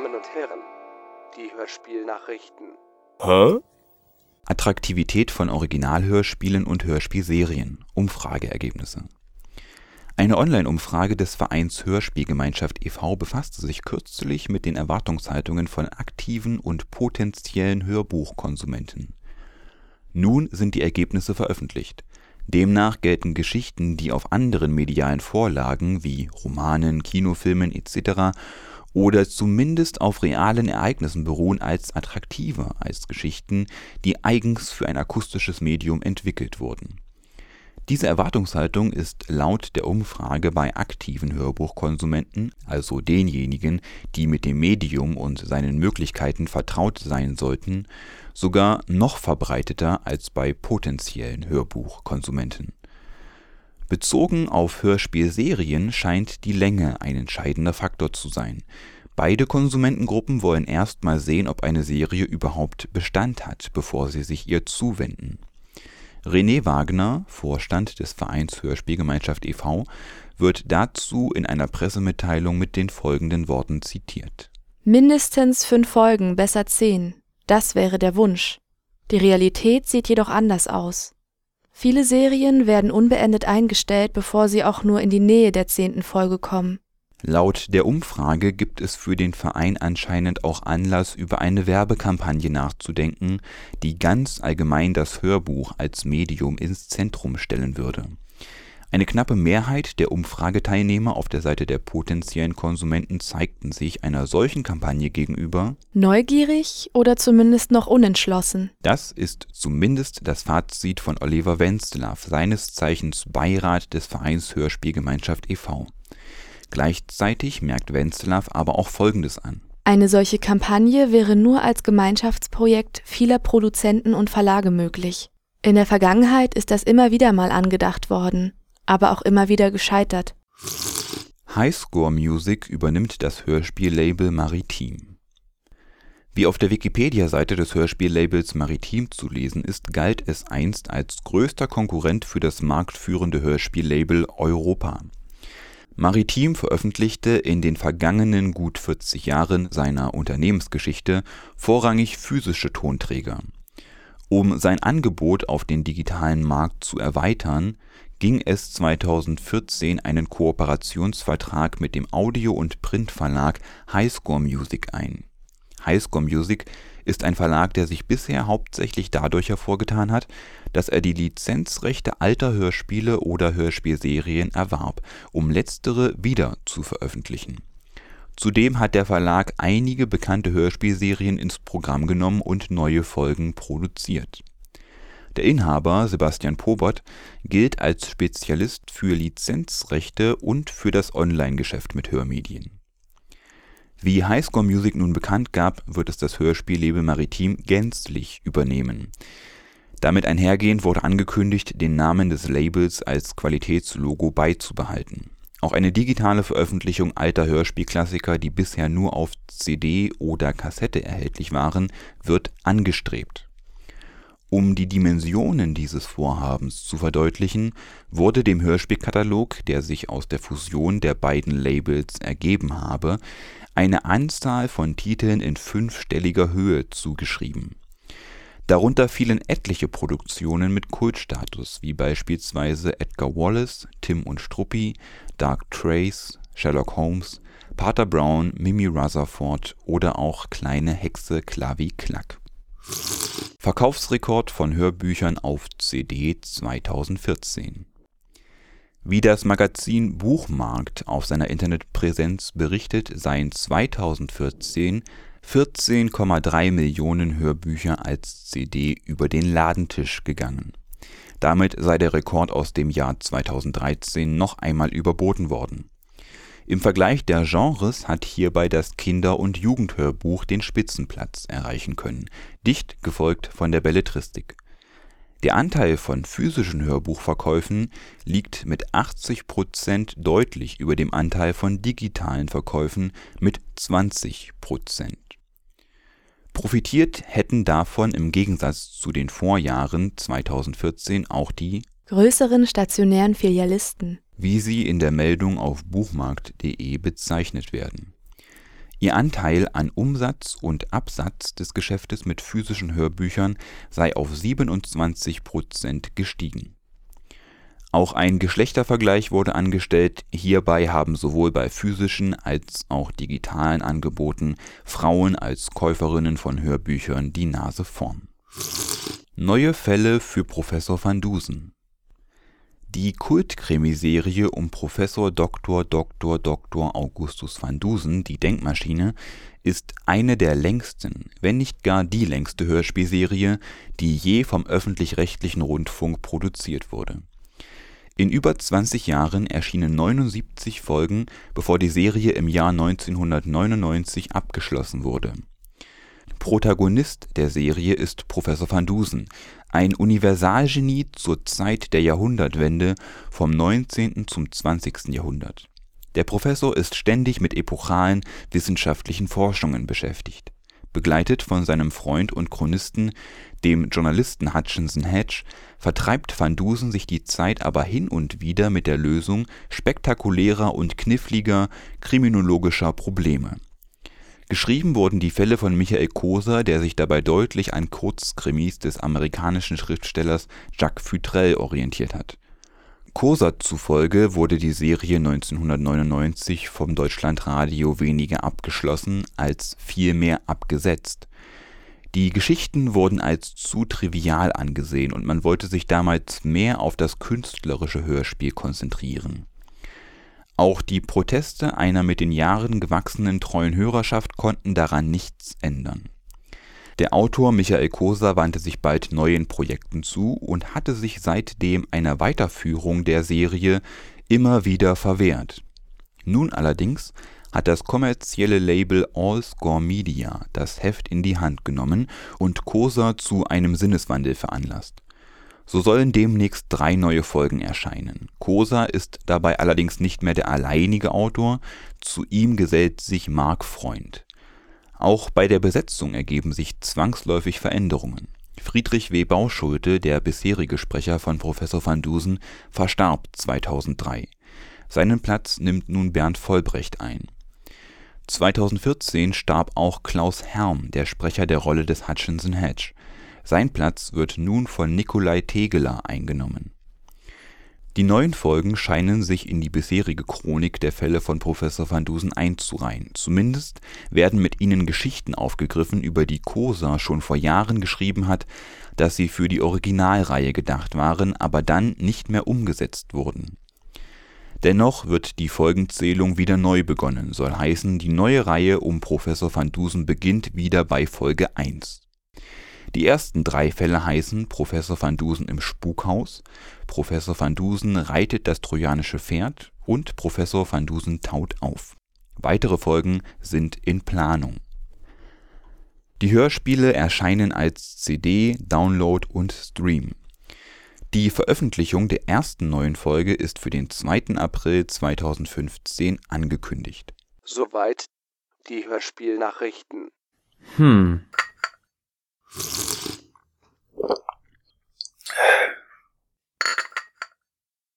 Damen und Herren, die Hörspielnachrichten. Hä? Attraktivität von Originalhörspielen und Hörspielserien. Umfrageergebnisse. Eine Online-Umfrage des Vereins Hörspielgemeinschaft e.V. befasste sich kürzlich mit den Erwartungshaltungen von aktiven und potenziellen Hörbuchkonsumenten. Nun sind die Ergebnisse veröffentlicht. Demnach gelten Geschichten, die auf anderen medialen Vorlagen wie Romanen, Kinofilmen etc. oder zumindest auf realen Ereignissen beruhen, als attraktiver als Geschichten, die eigens für ein akustisches Medium entwickelt wurden. Diese Erwartungshaltung ist laut der Umfrage bei aktiven Hörbuchkonsumenten, also denjenigen, die mit dem Medium und seinen Möglichkeiten vertraut sein sollten, sogar noch verbreiteter als bei potenziellen Hörbuchkonsumenten. Bezogen auf Hörspielserien scheint die Länge ein entscheidender Faktor zu sein. Beide Konsumentengruppen wollen erst mal sehen, ob eine Serie überhaupt Bestand hat, bevor sie sich ihr zuwenden. René Wagner, Vorstand des Vereins Hörspielgemeinschaft e.V., wird dazu in einer Pressemitteilung mit den folgenden Worten zitiert. Mindestens 5 Folgen, besser 10. Das wäre der Wunsch. Die Realität sieht jedoch anders aus. Viele Serien werden unbeendet eingestellt, bevor sie auch nur in die Nähe der 10. Folge kommen. Laut der Umfrage gibt es für den Verein anscheinend auch Anlass, über eine Werbekampagne nachzudenken, die ganz allgemein das Hörbuch als Medium ins Zentrum stellen würde. Eine knappe Mehrheit der Umfrageteilnehmer auf der Seite der potenziellen Konsumenten zeigten sich einer solchen Kampagne gegenüber neugierig oder zumindest noch unentschlossen. Das ist zumindest das Fazit von Oliver Wenzlaff, seines Zeichens Beirat des Vereins Hörspielgemeinschaft e.V. Gleichzeitig merkt Wenzlaff aber auch Folgendes an. Eine solche Kampagne wäre nur als Gemeinschaftsprojekt vieler Produzenten und Verlage möglich. In der Vergangenheit ist das immer wieder mal angedacht worden, aber auch immer wieder gescheitert. Highscore Music übernimmt das Hörspiellabel Maritim. Wie auf der Wikipedia-Seite des Hörspiellabels Maritim zu lesen ist, galt es einst als größter Konkurrent für das marktführende Hörspiellabel Europa. Maritim veröffentlichte in den vergangenen gut 40 Jahren seiner Unternehmensgeschichte vorrangig physische Tonträger. Um sein Angebot auf den digitalen Markt zu erweitern, ging es 2014 einen Kooperationsvertrag mit dem Audio- und Printverlag Highscore Music ein. Highscore Music ist ein Verlag, der sich bisher hauptsächlich dadurch hervorgetan hat, dass er die Lizenzrechte alter Hörspiele oder Hörspielserien erwarb, um letztere wieder zu veröffentlichen. Zudem hat der Verlag einige bekannte Hörspielserien ins Programm genommen und neue Folgen produziert. Der Inhaber, Sebastian Pobert, gilt als Spezialist für Lizenzrechte und für das Online-Geschäft mit Hörmedien. Wie Highscore Music nun bekannt gab, wird es das Hörspiellabel Maritim gänzlich übernehmen. Damit einhergehend wurde angekündigt, den Namen des Labels als Qualitätslogo beizubehalten. Auch eine digitale Veröffentlichung alter Hörspielklassiker, die bisher nur auf CD oder Kassette erhältlich waren, wird angestrebt. Um die Dimensionen dieses Vorhabens zu verdeutlichen, wurde dem Hörspielkatalog, der sich aus der Fusion der beiden Labels ergeben habe, eine Anzahl von Titeln in 5-stelliger Höhe zugeschrieben. Darunter fielen etliche Produktionen mit Kultstatus, wie beispielsweise Edgar Wallace, Tim und Struppi, Dark Trace, Sherlock Holmes, Pater Brown, Mimi Rutherford oder auch Kleine Hexe Klavi Klack. Verkaufsrekord von Hörbüchern auf CD 2014. Wie das Magazin Buchmarkt auf seiner Internetpräsenz berichtet, seien 2014 14,3 Millionen Hörbücher als CD über den Ladentisch gegangen. Damit sei der Rekord aus dem Jahr 2013 noch einmal überboten worden. Im Vergleich der Genres hat hierbei das Kinder- und Jugendhörbuch den Spitzenplatz erreichen können, dicht gefolgt von der Belletristik. Der Anteil von physischen Hörbuchverkäufen liegt mit 80% deutlich über dem Anteil von digitalen Verkäufen mit 20%. Profitiert hätten davon im Gegensatz zu den Vorjahren 2014 auch die größeren stationären Filialisten, wie sie in der Meldung auf buchmarkt.de bezeichnet werden. Ihr Anteil an Umsatz und Absatz des Geschäftes mit physischen Hörbüchern sei auf 27% gestiegen. Auch ein Geschlechtervergleich wurde angestellt. Hierbei haben sowohl bei physischen als auch digitalen Angeboten Frauen als Käuferinnen von Hörbüchern die Nase vorn. Neue Fälle für Professor van Dusen. Die Kult-Krimiserie um Professor Dr. Augustus van Dusen, die Denkmaschine, ist eine der längsten, wenn nicht gar die längste Hörspielserie, die je vom öffentlich-rechtlichen Rundfunk produziert wurde. In über 20 Jahren erschienen 79 Folgen, bevor die Serie im Jahr 1999 abgeschlossen wurde. Protagonist der Serie ist Professor van Dusen, ein Universalgenie zur Zeit der Jahrhundertwende vom 19. zum 20. Jahrhundert. Der Professor ist ständig mit epochalen wissenschaftlichen Forschungen beschäftigt. Begleitet von seinem Freund und Chronisten, dem Journalisten Hutchinson Hedge, vertreibt van Dusen sich die Zeit aber hin und wieder mit der Lösung spektakulärer und kniffliger kriminologischer Probleme. Geschrieben wurden die Fälle von Michael Koser, der sich dabei deutlich an Kurzkrimis des amerikanischen Schriftstellers Jacques Futrelle orientiert hat. Koser zufolge wurde die Serie 1999 vom Deutschlandradio weniger abgeschlossen als vielmehr abgesetzt. Die Geschichten wurden als zu trivial angesehen und man wollte sich damals mehr auf das künstlerische Hörspiel konzentrieren. Auch die Proteste einer mit den Jahren gewachsenen treuen Hörerschaft konnten daran nichts ändern. Der Autor Michael Koser wandte sich bald neuen Projekten zu und hatte sich seitdem einer Weiterführung der Serie immer wieder verwehrt. Nun allerdings hat das kommerzielle Label All-Score Media das Heft in die Hand genommen und Koser zu einem Sinneswandel veranlasst. So sollen demnächst 3 neue Folgen erscheinen. Koser ist dabei allerdings nicht mehr der alleinige Autor, zu ihm gesellt sich Marc Freund. Auch bei der Besetzung ergeben sich zwangsläufig Veränderungen. Friedrich W. Bauschulte, der bisherige Sprecher von Professor van Dusen, verstarb 2003. Seinen Platz nimmt nun Bernd Vollbrecht ein. 2014 starb auch Klaus Herm, der Sprecher der Rolle des Hutchinson Hedge. Sein Platz wird nun von Nikolai Tegeler eingenommen. Die neuen Folgen scheinen sich in die bisherige Chronik der Fälle von Professor van Dusen einzureihen. Zumindest werden mit ihnen Geschichten aufgegriffen, über die Koser schon vor Jahren geschrieben hat, dass sie für die Originalreihe gedacht waren, aber dann nicht mehr umgesetzt wurden. Dennoch wird die Folgenzählung wieder neu begonnen, soll heißen, die neue Reihe um Professor van Dusen beginnt wieder bei Folge 1. Die ersten 3 Fälle heißen Professor van Dusen im Spukhaus, Professor van Dusen reitet das trojanische Pferd und Professor van Dusen taut auf. Weitere Folgen sind in Planung. Die Hörspiele erscheinen als CD, Download und Stream. Die Veröffentlichung der ersten neuen Folge ist für den 2. April 2015 angekündigt. Soweit die Hörspielnachrichten.